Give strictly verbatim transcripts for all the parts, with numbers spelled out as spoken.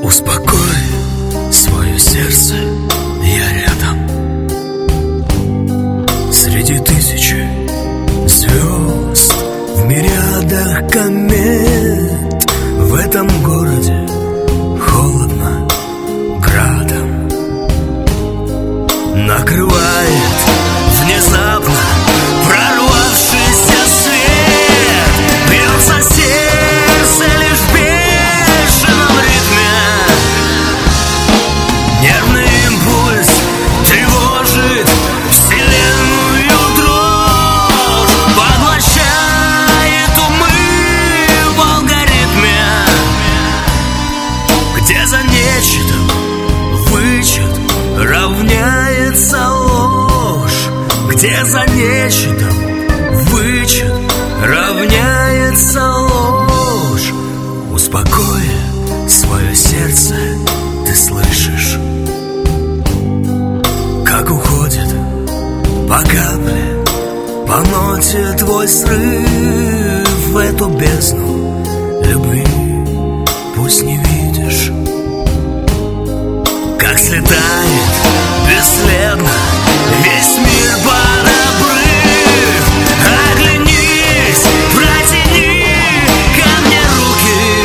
Успокой свое сердце, я рядом. Среди тысячи звезд, в мириадах комет, в этом городе холодно градом. Накрывает внезапно прорвавшийся свет, бьется сердце лишь в бешеном ритме. Нервный импульс тревожит вселенную дрожь, поглощает умы в алгоритме, где за нечетом вычет равняется ложь, где за нечетом вычет равняется ложь. Успокоя свое сердце, ты слышишь, как уходит по капле, по ноте твой срыв в эту бездну любви. Пусть не видишь, как слетает бесследно весь мир под обрыв. Оглянись, протяни ко мне руки,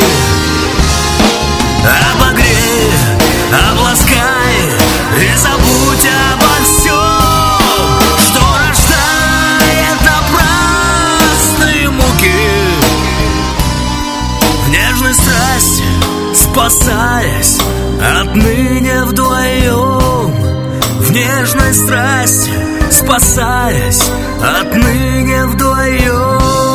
обогрей, обласкай и забудь обо всем, что рождает напрасные муки. В нежной страсти спасаясь отныне вдвоем, в нежной страсти спасаясь отныне вдвоем.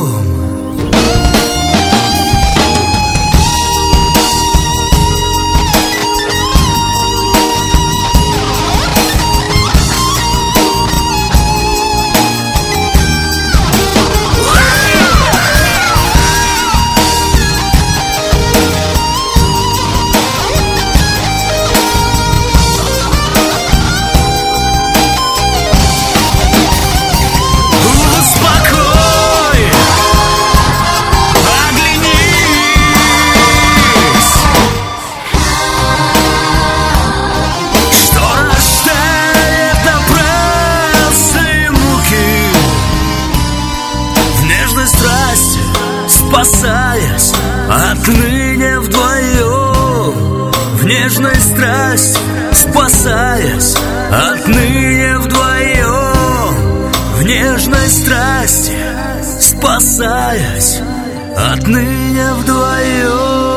Спасаясь отныне вдвоем, в нежной страсти спасаясь отныне вдвоем, в нежной страсти спасаясь отныне вдвоем.